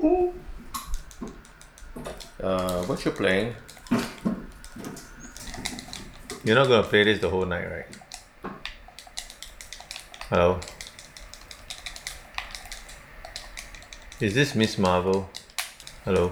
What you playing? You're not gonna play this the whole night, right? Hello? Is this Miss Marvel? Hello?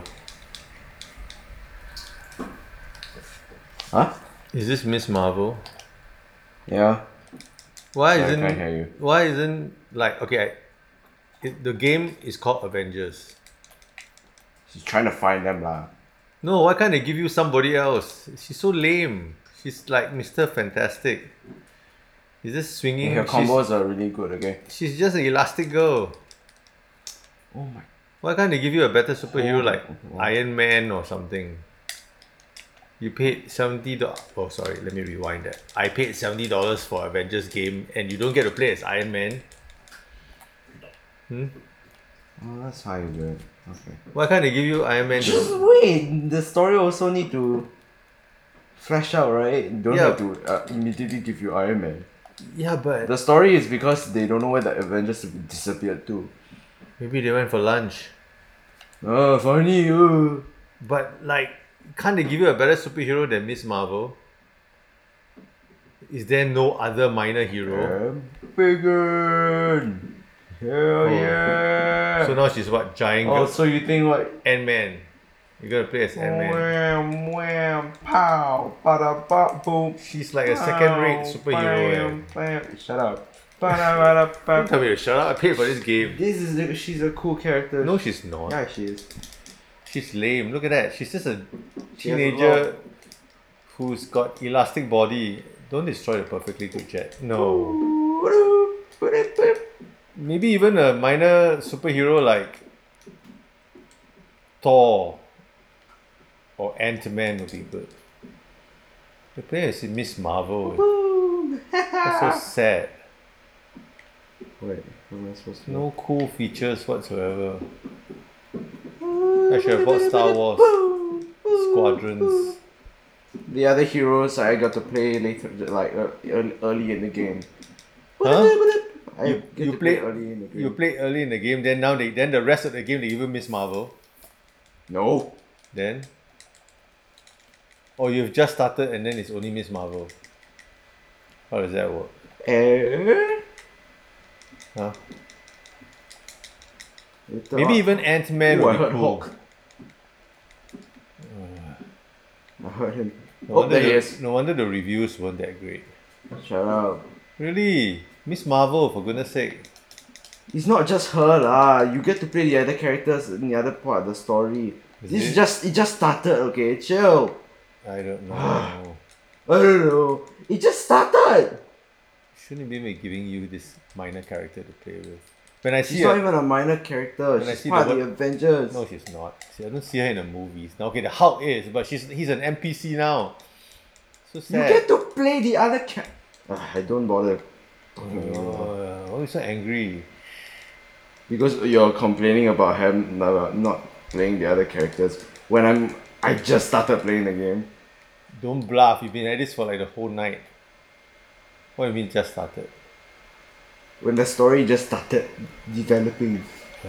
Huh? Is this Miss Marvel? Yeah. Why Sorry, I isn't can't hear you. Why isn't like okay? The game is called Avengers. She's trying to find them lah. No, why can't they give you somebody else? She's so lame. She's like Mr. Fantastic. She's just swinging. Her combos are really good, okay? She's just an elastic girl. Oh my. Why can't they give you a better superhero Oh, like oh. Iron Man or something? You paid $70. Oh, sorry, let me rewind that. I paid $70 for Avengers game and you don't get to play as Iron Man. Oh, that's how you do it. Okay. Why can't they give you Iron Man? Just wait. The story also need to flesh out, right? Don't Yeah. have to immediately give you Iron Man. Yeah, but The story is because they don't know where the Avengers disappeared to. maybe they went for lunch. Oh, funny. But like, can't they give you a better superhero than Miss Marvel? Is there no other minor hero? Bigger. Hell yeah. So now she's what? Giant Oh, girl? so you think what? Ant-Man. You're gonna play as Ant-Man. Wham, wham, pow, bada, ba, boom. She's like a second-rate superhero. Bam, bam. Shut up. Don't tell me to shut up. I paid for this game. She's a cool character. No, she's not. Yeah, she is. She's lame. Look at that. She's just a She has a teenager who's got elastic body. Don't destroy the perfectly good jet. No. Maybe even a minor superhero like Thor or Ant-Man would be good. The player is Miss Marvel. That's so sad. Wait, what am I supposed to do? No cool features whatsoever. I should have bought Star Wars Squadrons. The other heroes I got to play later, like early in the game. Huh? I You- get you to play- play early in the game. You played early in the game, then then the rest of the game they even Miss Marvel. No. Then? Or you've just started and then it's only Miss Marvel. How does that work? Huh? Maybe even Ant-Man Ooh, I would be heard cool. Hulk. I heard him. No Oh, wonder, there he is. no wonder the reviews weren't that great. Shut up. Really? Miss Marvel, for goodness sake. It's not just her lah. You get to play the other characters in the other part of the story. Is It just started, okay? Chill. I don't know. I don't know. It just started. Shouldn't be giving you this minor character to play with. When I see She's her, not even a minor character. When I She's see part the of the word- Avengers. no, she's not. See, I don't see her in the movies. Now, okay, the Hulk is, but he's an NPC now. So You sad. get to play the other I don't bother. Why are you so angry? Because you're complaining about him not playing the other characters when I just started playing the game. Don't bluff. You've been at this for like the whole night. What do you mean just started? When the story just started developing.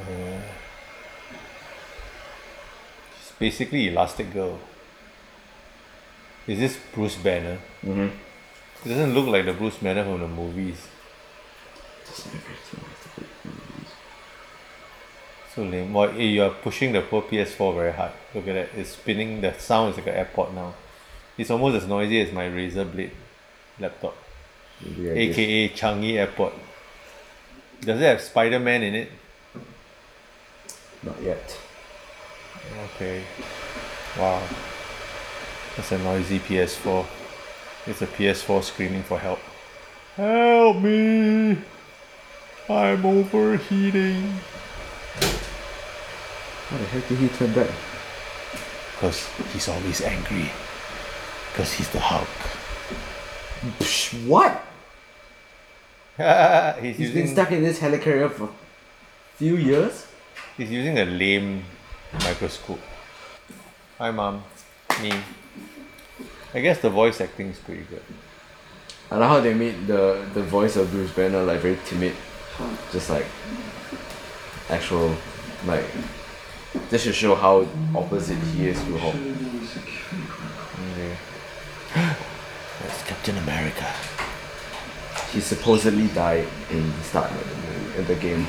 She's basically Elastic Girl. Is this Bruce Banner? Mm-hmm. It doesn't look like the Bruce Banner from the movies. So lame. Well, you are pushing the poor PS4 very hard. Look at that. It's spinning. The sound is like an airport now. It's almost as noisy as my Razer Blade laptop. AKA Changi Airport. Does it have Spider-Man in it? Not yet. Okay. Wow. That's a noisy PS4. It's a PS4 screaming for help. Help me! I'm overheating. How the heck did he turn back? Because he's always angry. Because he's the Hulk. Psh, what? he's He's been using stuck in this helicarrier for a few years? he's using a lame microscope. Hi mom. Me. I guess the voice acting is pretty good. I like how they made the voice of Bruce Banner like very timid. Just like actual like This should show how opposite he is to Hulk. That's Captain America. He supposedly died in the start of the movie, in the game.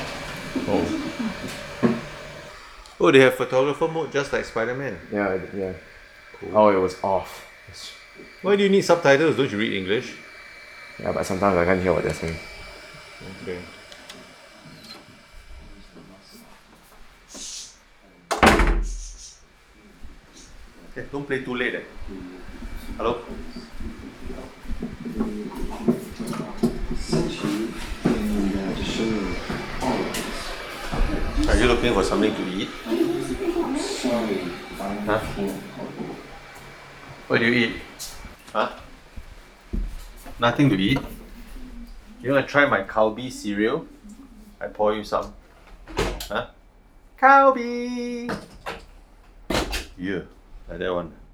Oh, they have photographer mode just like Spider-Man. Yeah, yeah. Oh, it was off. Why do you need subtitles? Don't you read English? Yeah, but sometimes I can't hear what they're saying. Okay. Okay, don't play too late. Hello? Are you looking for something to eat? Huh? What do you eat? Huh? Nothing to eat? You wanna try my Calbee cereal? I pour you some. Huh? Calbee! Yeah, like that one.